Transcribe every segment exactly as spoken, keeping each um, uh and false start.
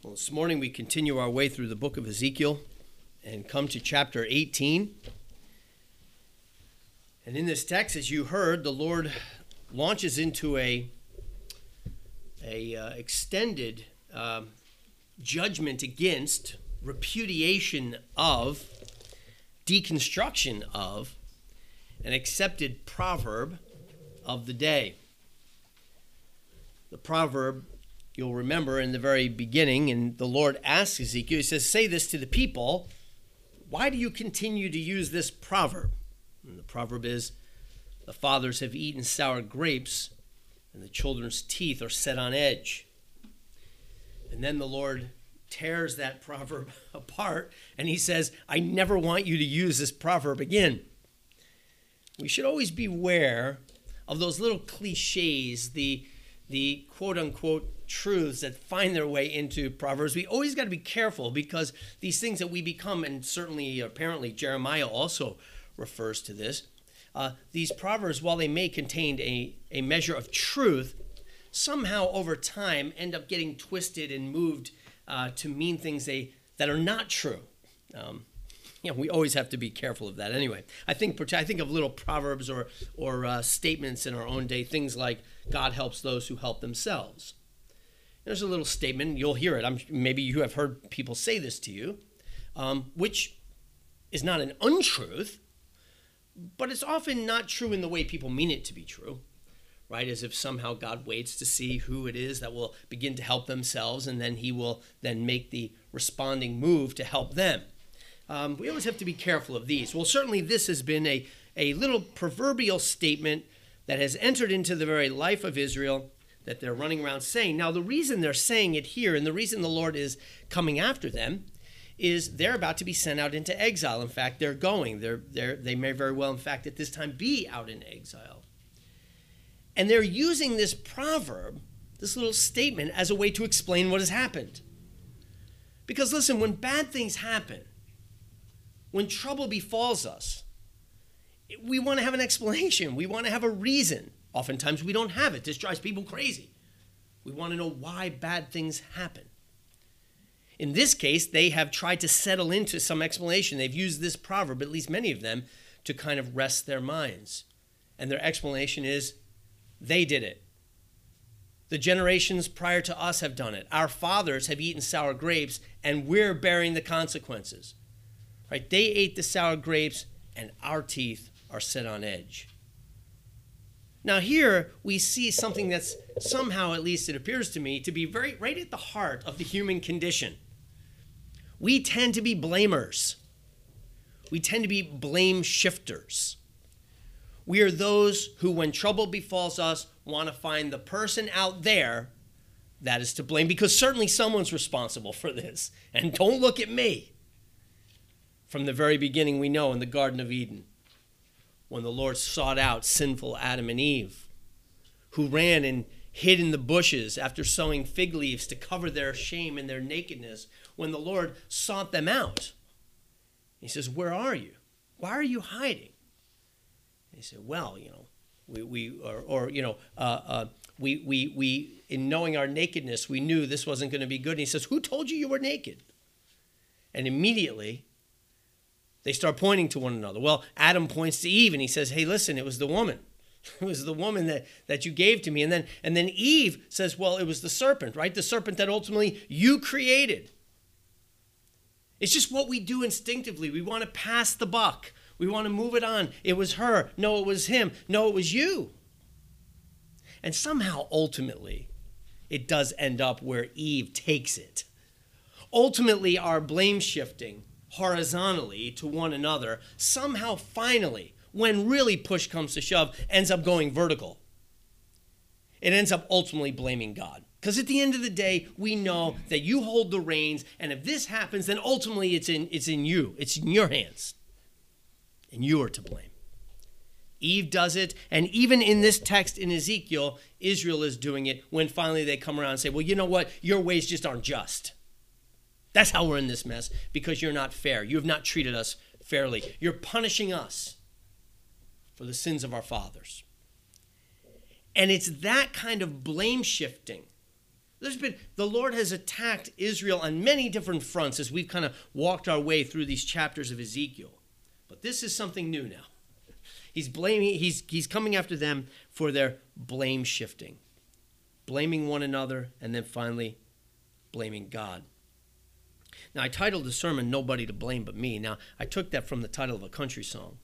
Well, this morning we continue our way through the book of Ezekiel and come to chapter eighteen. And in this text, as you heard, the Lord launches into a, a uh, extended uh, judgment against, repudiation of, deconstruction of an accepted proverb of the day. The proverb, you'll remember in the very beginning, and the Lord asks Ezekiel, he says, say this to the people, why do you continue to use this proverb? And the proverb is, the fathers have eaten sour grapes, and the children's teeth are set on edge. And then the Lord tears that proverb apart, and he says, I never want you to use this proverb again. We should always beware of those little cliches, the, the quote-unquote truths that find their way into Proverbs. We always got to be careful because these things that we become, and certainly apparently Jeremiah also refers to this, uh, these Proverbs, while they may contain a, a measure of truth, somehow over time end up getting twisted and moved uh, to mean things they that are not true. Um, you know, we always have to be careful of that. Anyway, I think I think of little proverbs or or uh, statements in our own day, things like God helps those who help themselves. There's a little statement, you'll hear it. I'm, maybe you have heard people say this to you, um, which is not an untruth, but it's often not true in the way people mean it to be true, right? As if somehow God waits to see who it is that will begin to help themselves, and then he will then make the responding move to help them. Um, we always have to be careful of these. Well, certainly this has been a, a little proverbial statement that has entered into the very life of Israel that they're running around saying. Now, the reason they're saying it here and the reason the Lord is coming after them is they're about to be sent out into exile. In fact, they're going. They're, they're, they may very well, in fact, at this time be out in exile. And they're using this proverb, this little statement, as a way to explain what has happened. Because listen, when bad things happen, when trouble befalls us, we want to have an explanation. We want to have a reason. Oftentimes we don't have it. This drives people crazy. We want to know why bad things happen. In this case, they have tried to settle into some explanation. They've used this proverb, at least many of them, to kind of rest their minds. And their explanation is, they did it. The generations prior to us have done it. Our fathers have eaten sour grapes, and we're bearing the consequences. Right? They ate the sour grapes, and our teeth are set on edge. Now here we see something that's somehow, at least it appears to me, to be very right at the heart of the human condition. We tend to be blamers. We tend to be blame shifters. We are those who, when trouble befalls us, want to find the person out there that is to blame, because certainly someone's responsible for this. And don't look at me. From the very beginning, we know in the Garden of Eden, when the Lord sought out sinful Adam and Eve, who ran and hid in the bushes after sowing fig leaves to cover their shame and their nakedness, when the Lord sought them out, he says, where are you? Why are you hiding? And he said, well, you know, we, we or, or you know, uh, uh, we, we, we, in knowing our nakedness, we knew this wasn't going to be good. And he says, who told you you were naked? And immediately, they start pointing to one another. Well, Adam points to Eve and he says, hey, listen, it was the woman. It was the woman that, that you gave to me. And then, and then Eve says, well, it was the serpent, right? The serpent that ultimately you created. It's just what we do instinctively. We want to pass the buck. We want to move it on. It was her. No, it was him. No, it was you. And somehow, ultimately, it does end up where Eve takes it. Ultimately, our blame shifting horizontally to one another, somehow finally, when really push comes to shove, ends up going vertical. It ends up ultimately blaming God. Because at the end of the day, we know that you hold the reins, and if this happens, then ultimately it's in, it's in you. It's in your hands. And you are to blame. Eve does it, and even in this text in Ezekiel, Israel is doing it when finally they come around and say, well, you know what? Your ways just aren't just. That's how we're in this mess, because you're not fair. You have not treated us fairly. You're punishing us for the sins of our fathers. And it's that kind of blame shifting There's been, the Lord has attacked Israel on many different fronts as we've kind of walked our way through these chapters of Ezekiel. But this is something new now. He's blaming, he's, he's coming after them for their blame shifting, blaming one another, and then finally blaming God. Now, I titled the sermon, Nobody to Blame But Me. Now, I took that from the title of a country song.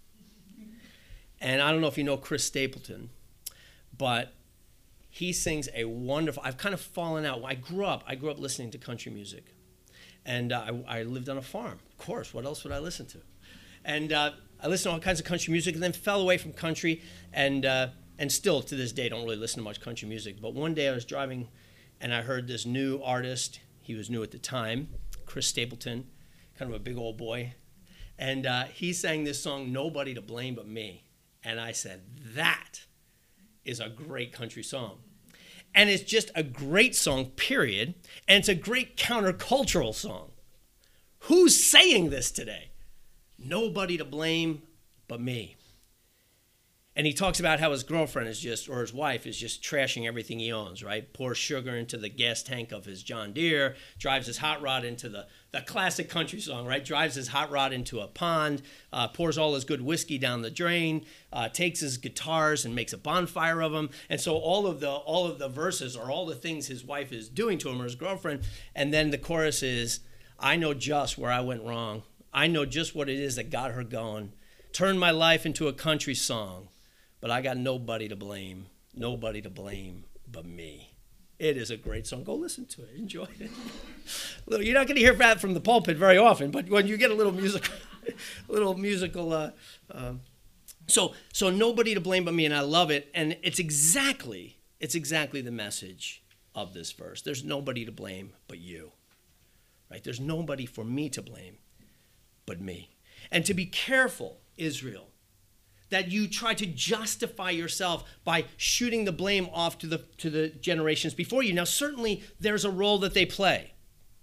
And I don't know if you know Chris Stapleton, but he sings a wonderful, I've kind of fallen out. I grew up, I grew up listening to country music. And uh, I, I lived on a farm. Of course, what else would I listen to? And uh, I listened to all kinds of country music and then fell away from country. And uh, and still, to this day, don't really listen to much country music. But one day I was driving and I heard this new artist. He was new at the time, Chris Stapleton, kind of a big old boy. And uh, he sang this song, Nobody to Blame But Me. And I said, that is a great country song. And it's just a great song, period. And it's a great countercultural song. Who's saying this today? Nobody to blame but me. And he talks about how his girlfriend is just, or his wife is just trashing everything he owns, right? Pours sugar into the gas tank of his John Deere, drives his hot rod into the, the classic country song, right? Drives his hot rod into a pond, uh, pours all his good whiskey down the drain, uh, takes his guitars and makes a bonfire of them. And so all of the all of the verses are all the things his wife is doing to him or his girlfriend. And then the chorus is, I know just where I went wrong. I know just what it is that got her going. Turned my life into a country song. But I got nobody to blame, nobody to blame but me. It is a great song. Go listen to it. Enjoy it. You're not going to hear that from the pulpit very often, but when you get a little musical, little musical. Uh, uh, so, so nobody to blame but me, and I love it. And it's exactly, it's exactly the message of this verse. There's nobody to blame but you, right? There's nobody for me to blame but me. And to be careful, Israel, that you try to justify yourself by shooting the blame off to the to the generations before you. Now, certainly there's a role that they play.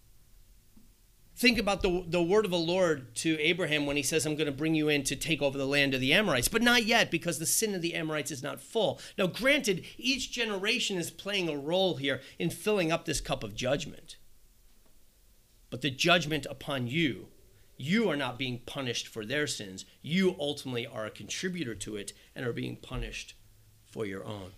Think about the, the word of the Lord to Abraham when he says, I'm going to bring you in to take over the land of the Amorites, but not yet because the sin of the Amorites is not full. Now, granted, each generation is playing a role here in filling up this cup of judgment. But the judgment upon you, you are not being punished for their sins. You ultimately are a contributor to it and are being punished for your own.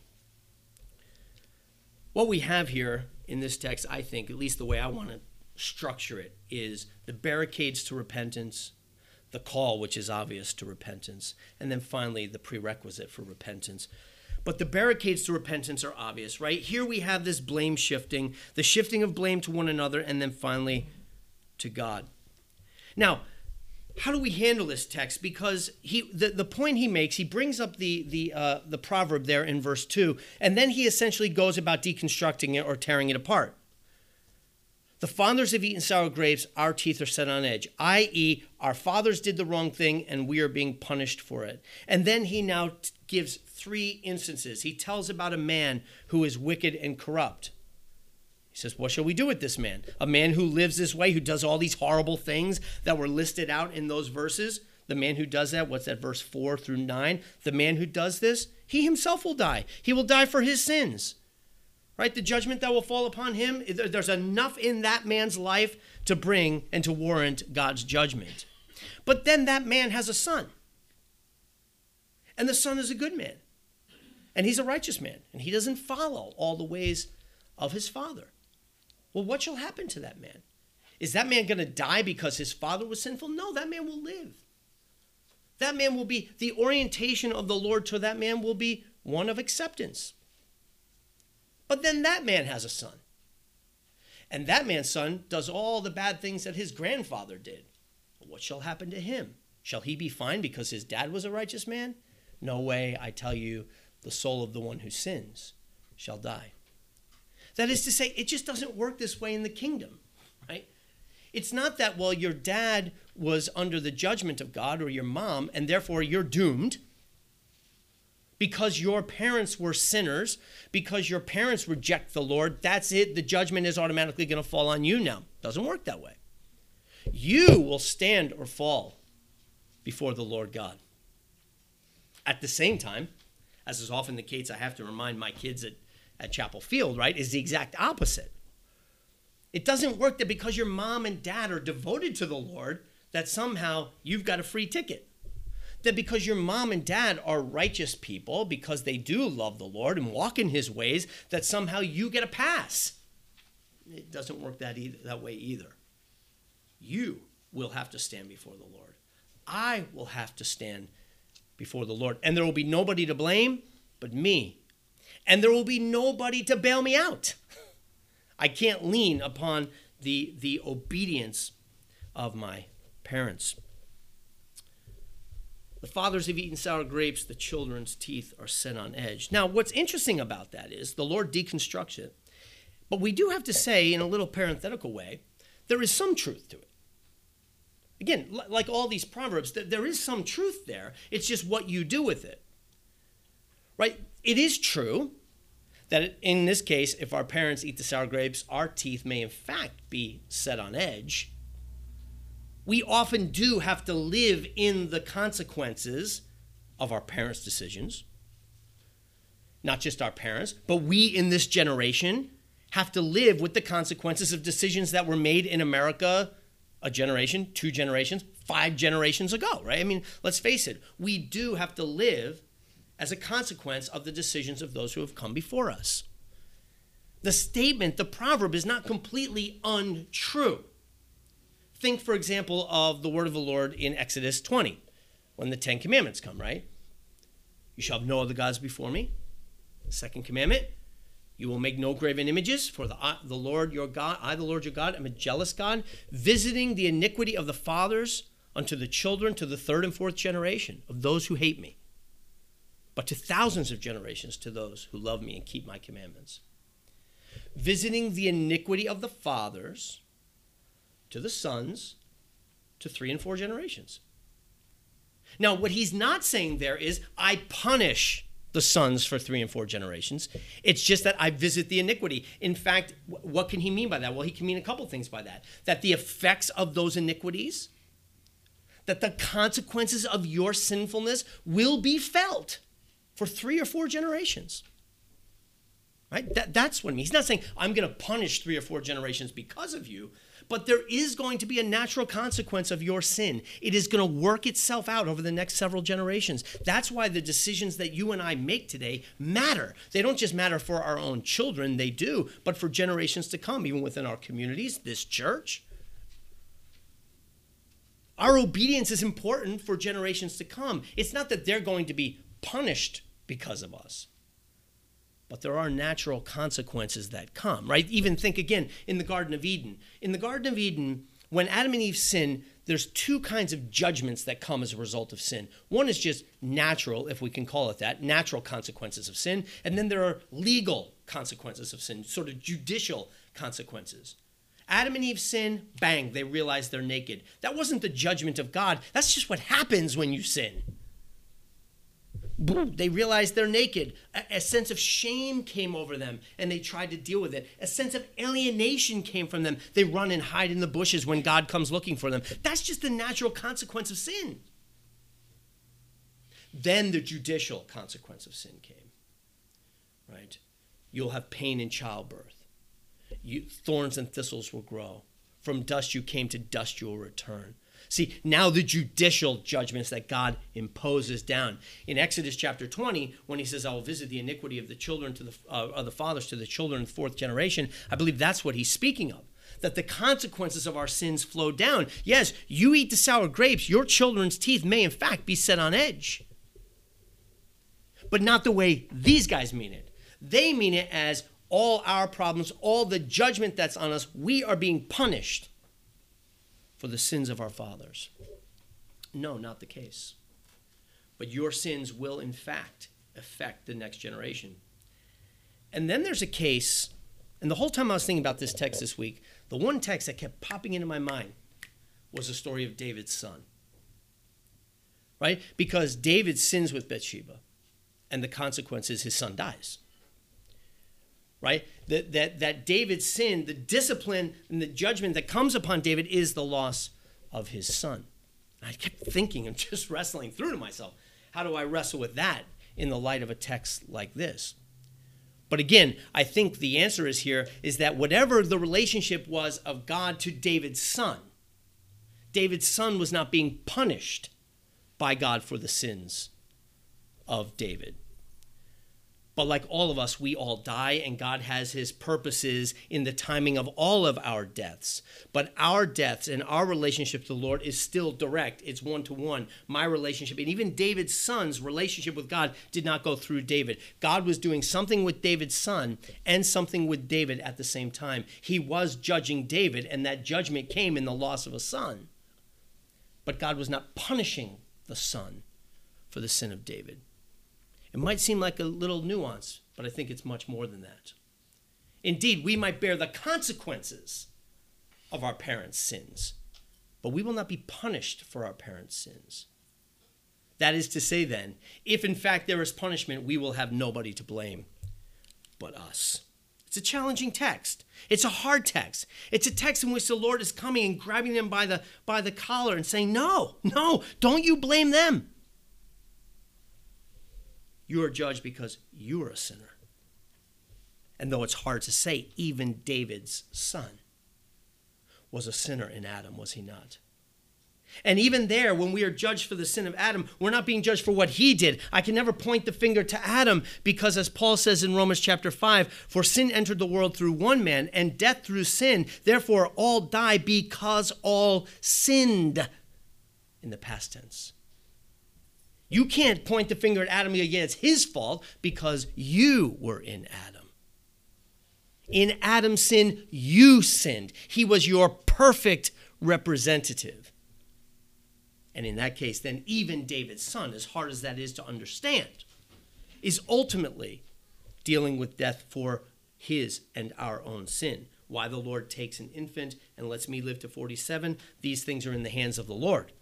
What we have here in this text, I think, at least the way I want to structure it, is the barricades to repentance, the call, which is obvious, to repentance, and then finally the prerequisite for repentance. But the barricades to repentance are obvious, right? Here we have this blame shifting, the shifting of blame to one another, and then finally to God. Now, how do we handle this text? Because he, the, the point he makes, he brings up the the uh, the proverb there in verse two, and then he essentially goes about deconstructing it or tearing it apart. The fathers have eaten sour grapes, our teeth are set on edge, that is, our fathers did the wrong thing and we are being punished for it. And then he now t- gives three instances. He tells about a man who is wicked and corrupt. He says, what shall we do with this man? A man who lives this way, who does all these horrible things that were listed out in those verses. The man who does that, what's that, verse four through nine? The man who does this, he himself will die. He will die for his sins. Right? The judgment that will fall upon him, there's enough in that man's life to bring and to warrant God's judgment. But then that man has a son. And the son is a good man. And he's a righteous man. And he doesn't follow all the ways of his father. Well, what shall happen to that man? Is that man going to die because his father was sinful? No, that man will live. That man will be, the orientation of the Lord to that man will be one of acceptance. But then that man has a son. And that man's son does all the bad things that his grandfather did. What shall happen to him? Shall he be fine because his dad was a righteous man? No way, I tell you, the soul of the one who sins shall die. That is to say, it just doesn't work this way in the kingdom, right? It's not that, well, your dad was under the judgment of God or your mom, and therefore you're doomed because your parents were sinners, because your parents reject the Lord. That's it. The judgment is automatically going to fall on you now. Doesn't work that way. You will stand or fall before the Lord God. At the same time, as is often the case, I have to remind my kids at at Chapel Field, right, is the exact opposite. It doesn't work that because your mom and dad are devoted to the Lord, that somehow you've got a free ticket. That because your mom and dad are righteous people, because they do love the Lord and walk in his ways, that somehow you get a pass. It doesn't work that either, that way either. You will have to stand before the Lord. I will have to stand before the Lord. And there will be nobody to blame but me. And there will be nobody to bail me out. I can't lean upon the, the obedience of my parents. The fathers have eaten sour grapes, the children's teeth are set on edge. Now, what's interesting about that is the Lord deconstructs it. But we do have to say, in a little parenthetical way, there is some truth to it. Again, like all these proverbs, there is some truth there. It's just what you do with it. Right? It is true that in this case, if our parents eat the sour grapes, our teeth may in fact be set on edge. We often do have to live in the consequences of our parents' decisions. Not just our parents, but we in this generation have to live with the consequences of decisions that were made in America a generation, two generations, five generations ago, right? I mean, let's face it, we do have to live as a consequence of the decisions of those who have come before us. The statement, the proverb, is not completely untrue. Think, for example, of the word of the Lord in Exodus twenty, when the Ten Commandments come, right? You shall have no other gods before me. The second commandment, you will make no graven images, for the, uh, the Lord your God, I, the Lord your God, am a jealous God, visiting the iniquity of the fathers unto the children, to the third and fourth generation of those who hate me, but to thousands of generations to those who love me and keep my commandments. Visiting the iniquity of the fathers to the sons, to three and four generations. Now, what he's not saying there is, I punish the sons for three and four generations. It's just that I visit the iniquity. In fact, what can he mean by that? Well, he can mean a couple things by that. That the effects of those iniquities, that the consequences of your sinfulness will be felt for three or four generations. Right? That, that's what I mean. He's not saying, I'm going to punish three or four generations because of you, but there is going to be a natural consequence of your sin. It is going to work itself out over the next several generations. That's why the decisions that you and I make today matter. They don't just matter for our own children, they do, but for generations to come, even within our communities, this church. Our obedience is important for generations to come. It's not that they're going to be punished because of us. But there are natural consequences that come, right? Even think again in the Garden of Eden. In the Garden of Eden, when Adam and Eve sin, there's two kinds of judgments that come as a result of sin. One is just natural, if we can call it that, natural consequences of sin. And then there are legal consequences of sin, sort of judicial consequences. Adam and Eve sin, bang, they realize they're naked. That wasn't the judgment of God. That's just what happens when you sin. They realized they're naked. A, a sense of shame came over them, and they tried to deal with it. A sense of alienation came from them. They run and hide in the bushes when God comes looking for them. That's just the natural consequence of sin. Then the judicial consequence of sin came, right? You'll have pain in childbirth. You, thorns and thistles will grow. From dust you came, to dust you will return. See, now the judicial judgments that God imposes down. In Exodus chapter twenty, when he says, I will visit the iniquity of the children to the, uh, of the fathers to the children of the fourth generation, I believe that's what he's speaking of. That the consequences of our sins flow down. Yes, you eat the sour grapes, your children's teeth may in fact be set on edge. But not the way these guys mean it. They mean it as all our problems, all the judgment that's on us, we are being punished for the sins of our fathers. No, not the case. But your sins will, in fact, affect the next generation. And then there's a case, and the whole time I was thinking about this text this week, the one text that kept popping into my mind was the story of David's son. Right? Because David sins with Bathsheba, and the consequence is his son dies. Right? That, that, that David's sin, the discipline and the judgment that comes upon David is the loss of his son. And I kept thinking and just wrestling through to myself, how do I wrestle with that in the light of a text like this? But again, I think the answer is here is that whatever the relationship was of God to David's son, David's son was not being punished by God for the sins of David. But like all of us, we all die, and God has his purposes in the timing of all of our deaths. But our deaths and our relationship to the Lord is still direct. It's one-to-one. My relationship, and even David's son's relationship with God did not go through David. God was doing something with David's son and something with David at the same time. He was judging David, and that judgment came in the loss of a son. But God was not punishing the son for the sin of David. It might seem like a little nuance, but I think it's much more than that. Indeed, we might bear the consequences of our parents' sins, but we will not be punished for our parents' sins. That is to say then, if in fact there is punishment, we will have nobody to blame but us. It's a challenging text. It's a hard text. It's a text in which the Lord is coming and grabbing them by the, by the collar and saying, no, no, don't you blame them. You are judged because you are a sinner. And though it's hard to say, even David's son was a sinner in Adam, was he not? And even there, when we are judged for the sin of Adam, we're not being judged for what he did. I can never point the finger to Adam because, as Paul says in Romans chapter five, for sin entered the world through one man and death through sin. Therefore, all die because all sinned, in the past tense. You can't point the finger at Adam and again, it's his fault because you were in Adam. In Adam's sin, you sinned. He was your perfect representative. And in that case, then even David's son, as hard as that is to understand, is ultimately dealing with death for his and our own sin. Why the Lord takes an infant and lets me live to forty-seven, these things are in the hands of the Lord.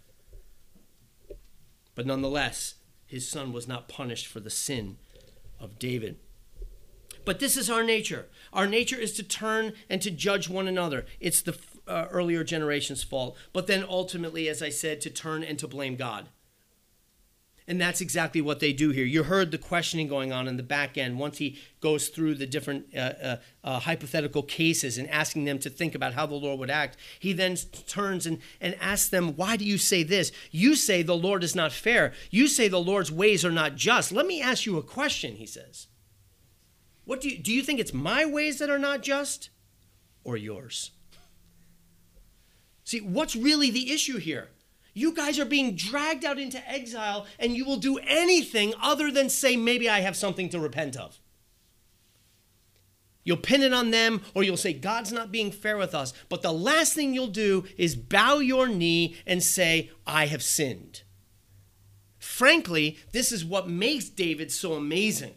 But nonetheless, his son was not punished for the sin of David. But this is our nature. Our nature is to turn and to judge one another. It's the uh, earlier generation's fault. But then ultimately, as I said, to turn and to blame God. And that's exactly what they do here. You heard the questioning going on in the back end once he goes through the different uh, uh, uh, hypothetical cases and asking them to think about how the Lord would act. He then turns and, and asks them, why do you say this? You say the Lord is not fair. You say the Lord's ways are not just. Let me ask you a question, he says. What do you, do you think it's my ways that are not just or yours? See, what's really the issue here? You guys are being dragged out into exile, and you will do anything other than say, maybe I have something to repent of. You'll pin it on them, or you'll say, God's not being fair with us. But the last thing you'll do is bow your knee and say, I have sinned. Frankly, this is what makes David so amazing.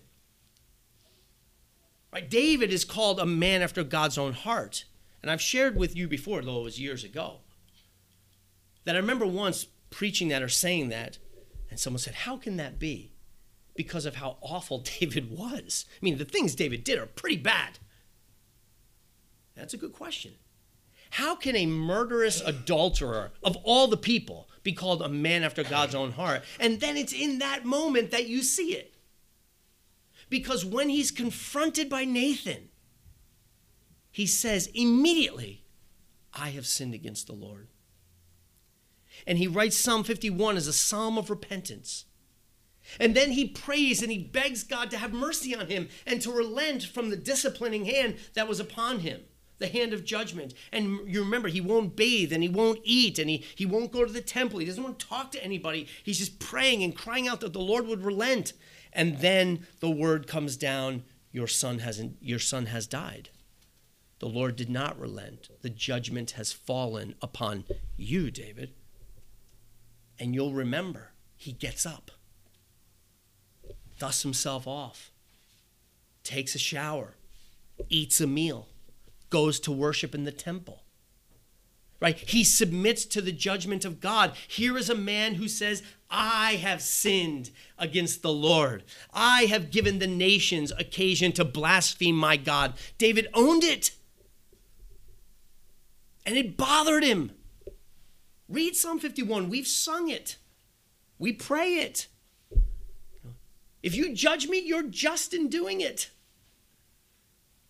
Right? David is called a man after God's own heart. And I've shared with you before, though it was years ago, that I remember once preaching that or saying that, and someone said, how can that be? Because of how awful David was. I mean, the things David did are pretty bad. That's a good question. How can a murderous adulterer of all the people be called a man after God's own heart? And then it's in that moment that you see it. Because when he's confronted by Nathan, he says immediately, I have sinned against the Lord. And he writes Psalm fifty-one as a psalm of repentance. And then he prays and he begs God to have mercy on him and to relent from the disciplining hand that was upon him, the hand of judgment. And you remember, he won't bathe and he won't eat and he, he won't go to the temple. He doesn't want to talk to anybody. He's just praying and crying out that the Lord would relent. And then the word comes down, your son hasn't, your son has died. The Lord did not relent. The judgment has fallen upon you, David. And you'll remember, he gets up, dusts himself off, takes a shower, eats a meal, goes to worship in the temple. Right? He submits to the judgment of God. Here is a man who says, I have sinned against the Lord. I have given the nations occasion to blaspheme my God. David owned it. And it bothered him. Read Psalm fifty-one. We've sung it. We pray it. If you judge me, you're just in doing it.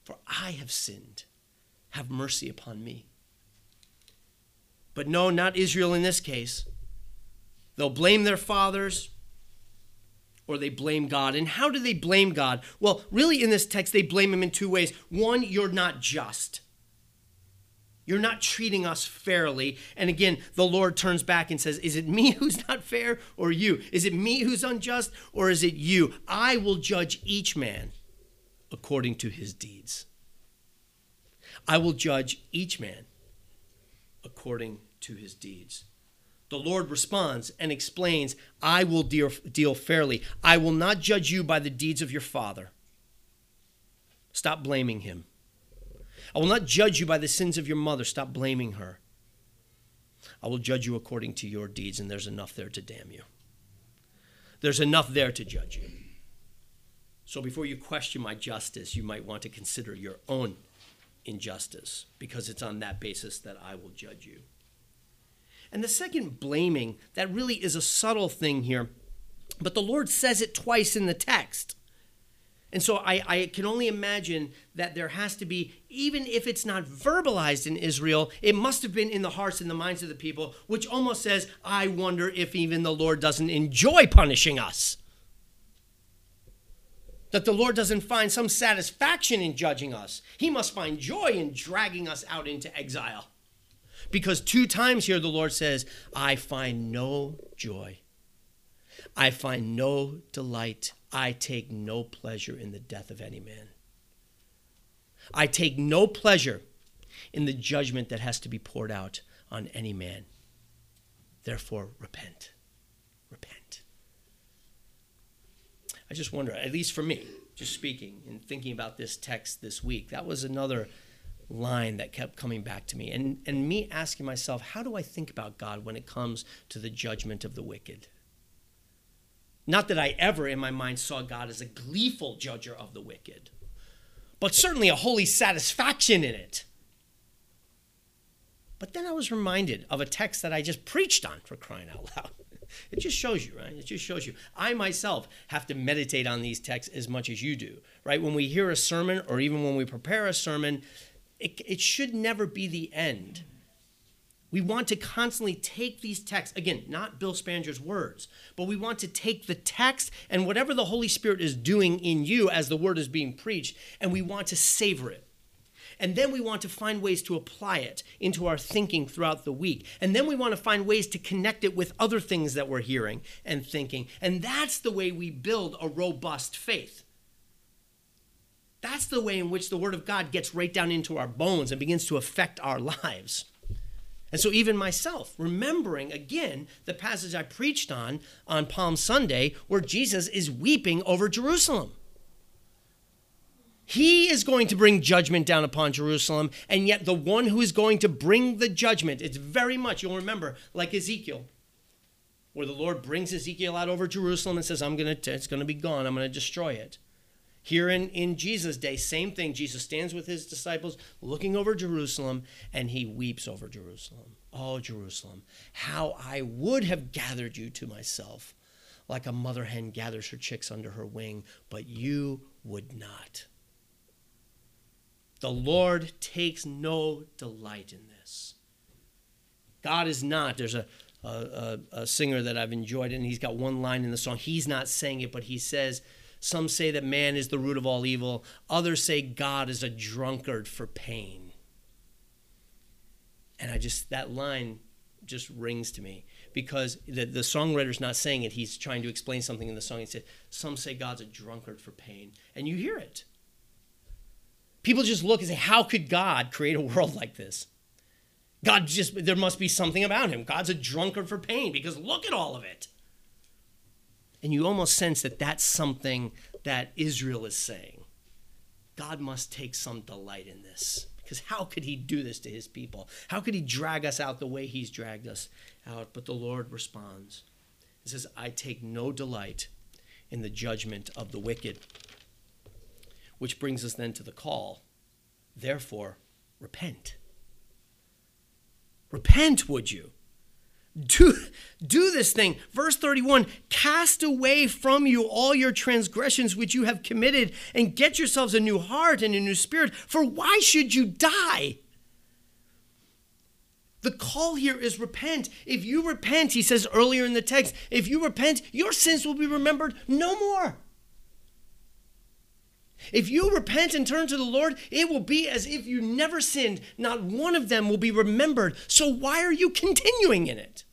for I have sinned. Have mercy upon me. But no, not Israel in this case. They'll blame their fathers, or they blame God. And how do they blame God? Well, really in this text, they blame him in two ways. One, you're not just. You're not treating us fairly. And again, the Lord turns back and says, is it me who's not fair or you? Is it me who's unjust or is it you? I will judge each man according to his deeds. I will judge each man according to his deeds. The Lord responds and explains, I will deal, deal fairly. I will not judge you by the deeds of your father. Stop blaming him. I will not judge you by the sins of your mother. Stop blaming her. I will judge you according to your deeds, and there's enough there to damn you. There's enough there to judge you. So before you question my justice, you might want to consider your own injustice, because it's on that basis that I will judge you. And the second blaming, that really is a subtle thing here, but the Lord says it twice in the text. And so I, I can only imagine that there has to be, even if it's not verbalized in Israel, it must have been in the hearts and the minds of the people, which almost says, I wonder if even the Lord doesn't enjoy punishing us. That the Lord doesn't find some satisfaction in judging us. He must find joy in dragging us out into exile. Because two times here the Lord says, I find no joy. I find no delight. I take no pleasure in the death of any man. I take no pleasure in the judgment that has to be poured out on any man. Therefore, repent. Repent. I just wonder, at least for me, just speaking and thinking about this text this week, that was another line that kept coming back to me. And, and me asking myself, how do I think about God when it comes to the judgment of the wicked? Not that I ever in my mind saw God as a gleeful judger of the wicked, but certainly a holy satisfaction in it. But then I was reminded of a text that I just preached on, for crying out loud. It just shows you, right? It just shows you. I myself have to meditate on these texts as much as you do, right? When we hear a sermon or even when we prepare a sermon, it, it should never be the end. We want to constantly take these texts, again, not Bill Spanger's words, but we want to take the text and whatever the Holy Spirit is doing in you as the word is being preached, and we want to savor it. And then we want to find ways to apply it into our thinking throughout the week. And then we want to find ways to connect it with other things that we're hearing and thinking. And that's the way we build a robust faith. That's the way in which the Word of God gets right down into our bones and begins to affect our lives. And so even myself, remembering again the passage I preached on on Palm Sunday where Jesus is weeping over Jerusalem. He is going to bring judgment down upon Jerusalem, and yet the one who is going to bring the judgment, it's very much, you'll remember, like Ezekiel, where the Lord brings Ezekiel out over Jerusalem and says, I'm gonna, it's going to be gone, I'm going to destroy it. Here in, in Jesus' day, same thing. Jesus stands with his disciples looking over Jerusalem, and he weeps over Jerusalem. Oh, Jerusalem, how I would have gathered you to myself, like a mother hen gathers her chicks under her wing, but you would not. The Lord takes no delight in this. God is not. There's a, a, a singer that I've enjoyed, and he's got one line in the song. He's not saying it, but he says, some say that man is the root of all evil. Others say God is a drunkard for pain. And I just, that line just rings to me because the, the songwriter's not saying it. He's trying to explain something in the song. He said, some say God's a drunkard for pain. And you hear it. People just look and say, how could God create a world like this? God just, there must be something about him. God's a drunkard for pain because look at all of it. And you almost sense that that's something that Israel is saying. God must take some delight in this. Because how could he do this to his people? How could he drag us out the way he's dragged us out? But the Lord responds. He says, I take no delight in the judgment of the wicked. Which brings us then to the call. Therefore, repent. Repent, would you? Do, do this thing. Verse thirty-one, cast away from you all your transgressions which you have committed, and get yourselves a new heart and a new spirit. For why should you die? The call here is repent. If you repent, he says earlier in the text, if you repent, your sins will be remembered no more. If you repent and turn to the Lord, it will be as if you never sinned. Not one of them will be remembered. So why are you continuing in it?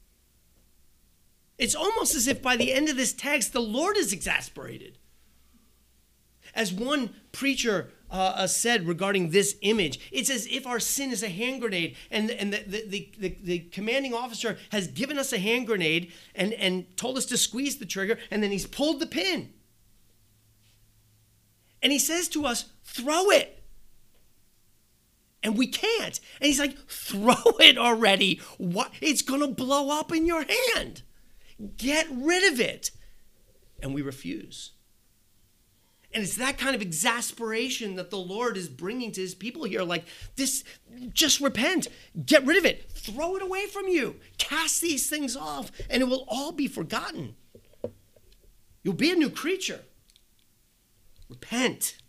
It's almost as if by the end of this text, the Lord is exasperated. As one preacher uh, uh, said regarding this image, it's as if our sin is a hand grenade, and, and the, the, the, the commanding officer has given us a hand grenade and, and told us to squeeze the trigger, and then he's pulled the pin. And he says to us, throw it. And we can't. And he's like, throw it already. What? It's going to blow up in your hand. Get rid of it. And we refuse. And it's that kind of exasperation that the Lord is bringing to his people here. Like this, just repent. Get rid of it. Throw it away from you. Cast these things off, and it will all be forgotten. You'll be a new creature. Repent.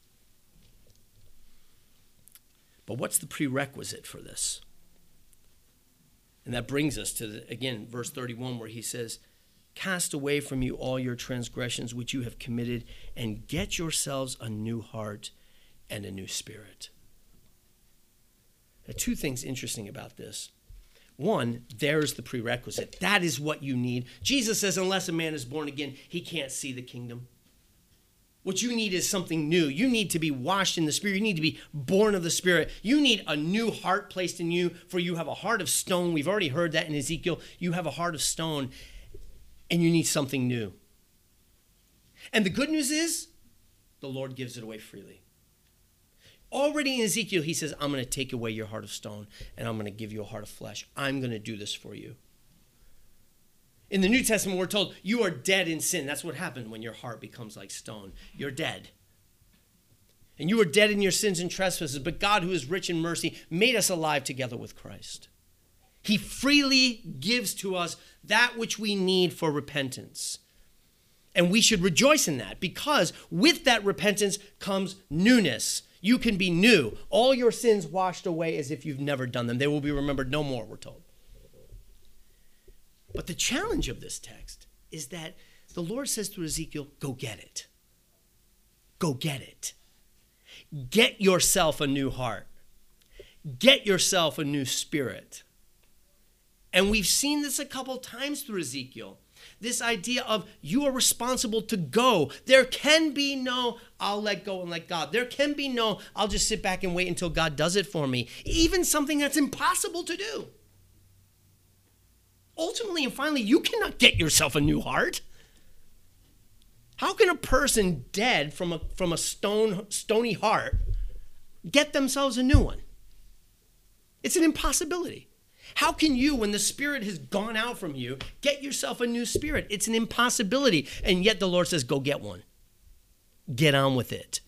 But what's the prerequisite for this? And that brings us to, the, again, verse thirty-one, where he says, cast away from you all your transgressions which you have committed, and get yourselves a new heart and a new spirit. Now, two things interesting about this. One, there's the prerequisite. That is what you need. Jesus says, unless a man is born again, he can't see the kingdom. What you need is something new. You need to be washed in the Spirit. You need to be born of the Spirit. You need a new heart placed in you, for you have a heart of stone. We've already heard that in Ezekiel. You have a heart of stone, and you need something new. And the good news is, the Lord gives it away freely. Already in Ezekiel, he says, I'm going to take away your heart of stone, and I'm going to give you a heart of flesh. I'm going to do this for you. In the New Testament, we're told you are dead in sin. That's what happened when your heart becomes like stone. You're dead. And you were dead in your sins and trespasses, but God, who is rich in mercy, made us alive together with Christ. He freely gives to us that which we need for repentance. And we should rejoice in that, because with that repentance comes newness. You can be new. All your sins washed away as if you've never done them. They will be remembered no more, we're told. But the challenge of this text is that the Lord says to Ezekiel, go get it. Go get it. Get yourself a new heart. Get yourself a new spirit. And we've seen this a couple times through Ezekiel. This idea of you are responsible to go. There can be no, I'll let go and let God. There can be no, I'll just sit back and wait until God does it for me. Even something that's impossible to do. Ultimately and finally, you cannot get yourself a new heart. How can a person dead from a, from a stone, stony heart get themselves a new one? It's an impossibility. How can you, when the spirit has gone out from you, get yourself a new spirit? It's an impossibility. And yet the Lord says, go get one. Get on with it.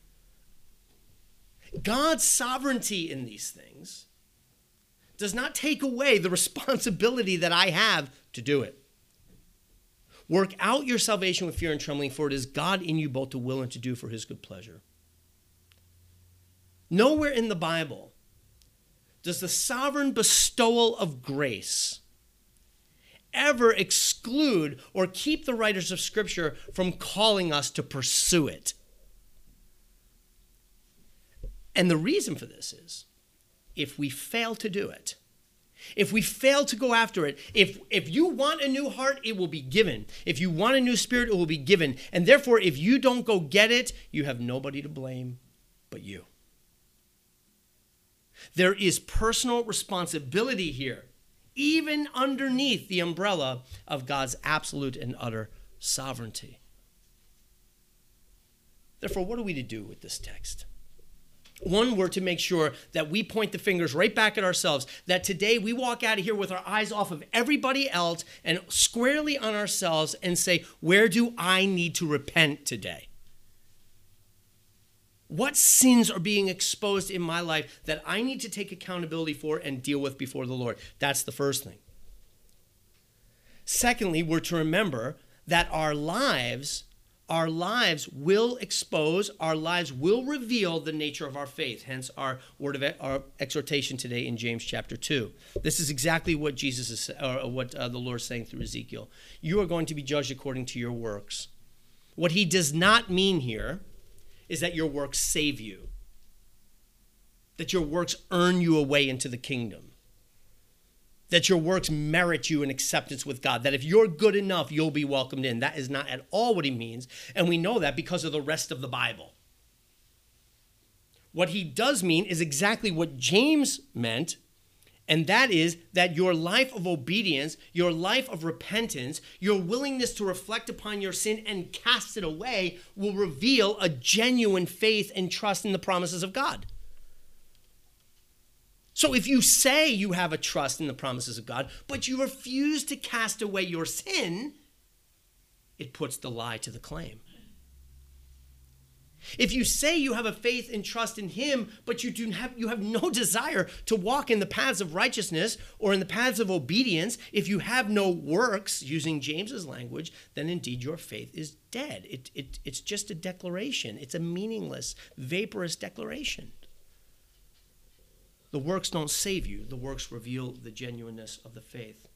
God's sovereignty in these things does not take away the responsibility that I have to do it. Work out your salvation with fear and trembling, for it is God in you both to will and to do for his good pleasure. Nowhere in the Bible does the sovereign bestowal of grace ever exclude or keep the writers of Scripture from calling us to pursue it. And the reason for this is, if we fail to do it, if we fail to go after it, if, if you want a new heart, it will be given. If you want a new spirit, it will be given. And therefore, if you don't go get it, you have nobody to blame but you. There is personal responsibility here, even underneath the umbrella of God's absolute and utter sovereignty. Therefore, what are we to do with this text? One, we're to make sure that we point the fingers right back at ourselves, that today we walk out of here with our eyes off of everybody else and squarely on ourselves and say, where do I need to repent today? What sins are being exposed in my life that I need to take accountability for and deal with before the Lord? That's the first thing. Secondly, we're to remember that our lives, our lives will expose, our lives will reveal the nature of our faith. Hence our word of our exhortation today in James chapter two. This is exactly what Jesus is, or what uh, the Lord is saying through Ezekiel. You are going to be judged according to your works. What he does not mean here is that your works save you, that your works earn you a way into the kingdom, that your works merit you an acceptance with God, that if you're good enough, you'll be welcomed in. That is not at all what he means, and we know that because of the rest of the Bible. What he does mean is exactly what James meant, and that is that your life of obedience, your life of repentance, your willingness to reflect upon your sin and cast it away will reveal a genuine faith and trust in the promises of God. So if you say you have a trust in the promises of God, but you refuse to cast away your sin, it puts the lie to the claim. If you say you have a faith and trust in him, but you do have you have no desire to walk in the paths of righteousness or in the paths of obedience, if you have no works, using James's language, then indeed your faith is dead. It, it, it's just a declaration. It's a meaningless, vaporous declaration. The works don't save you. The works reveal the genuineness of the faith.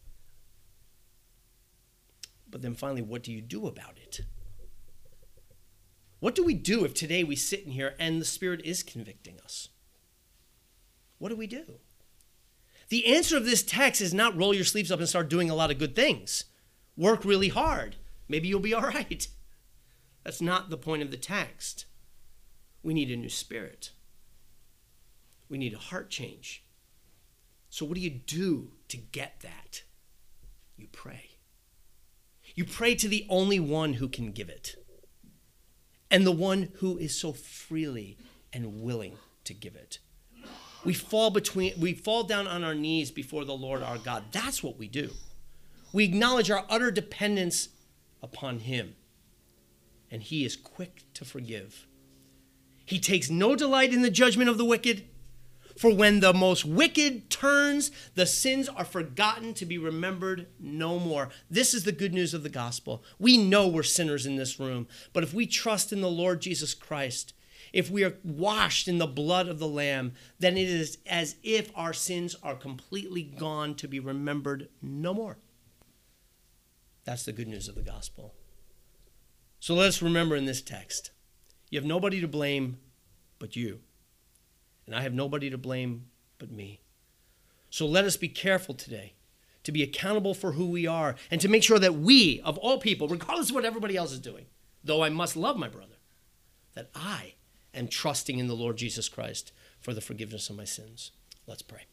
But then finally, what do you do about it? What do we do if today we sit in here and the Spirit is convicting us? What do we do? The answer of this text is not roll your sleeves up and start doing a lot of good things. Work really hard. Maybe you'll be all right. That's not the point of the text. We need a new spirit. We need a heart change. So what do you do to get that? You pray. You pray to the only one who can give it, and the one who is so freely and willing to give it. We fall between, we fall down on our knees before the Lord our God. That's what we do. We acknowledge our utter dependence upon him, and he is quick to forgive. He takes no delight in the judgment of the wicked. For when the most wicked turns, the sins are forgotten to be remembered no more. This is the good news of the gospel. We know we're sinners in this room, but if we trust in the Lord Jesus Christ, if we are washed in the blood of the Lamb, then it is as if our sins are completely gone to be remembered no more. That's the good news of the gospel. So let us remember in this text, you have nobody to blame but you. And I have nobody to blame but me. So let us be careful today to be accountable for who we are and to make sure that we, of all people, regardless of what everybody else is doing, though I must love my brother, that I am trusting in the Lord Jesus Christ for the forgiveness of my sins. Let's pray.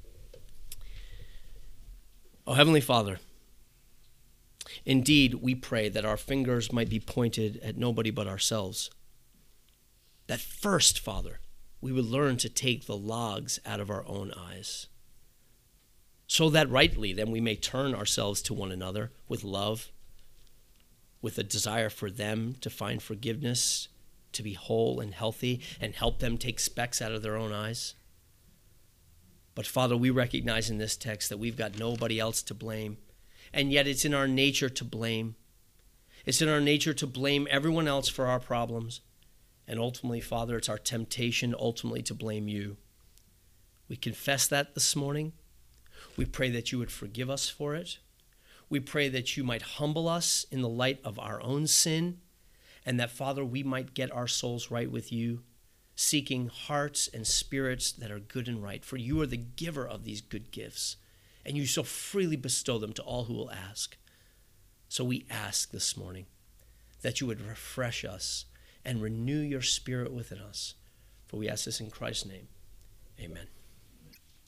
Oh, Heavenly Father, indeed, we pray that our fingers might be pointed at nobody but ourselves. That first, Father, we would learn to take the logs out of our own eyes, so that rightly then we may turn ourselves to one another with love, with a desire for them to find forgiveness, to be whole and healthy, and help them take specks out of their own eyes. But Father, we recognize in this text that we've got nobody else to blame, and yet it's in our nature to blame. It's in our nature to blame everyone else for our problems. And ultimately, Father, it's our temptation ultimately to blame you. We confess that this morning. We pray that you would forgive us for it. We pray that you might humble us in the light of our own sin, and that, Father, we might get our souls right with you, seeking hearts and spirits that are good and right. For you are the giver of these good gifts, and you so freely bestow them to all who will ask. So we ask this morning that you would refresh us and renew your spirit within us. For we ask this in Christ's name. Amen.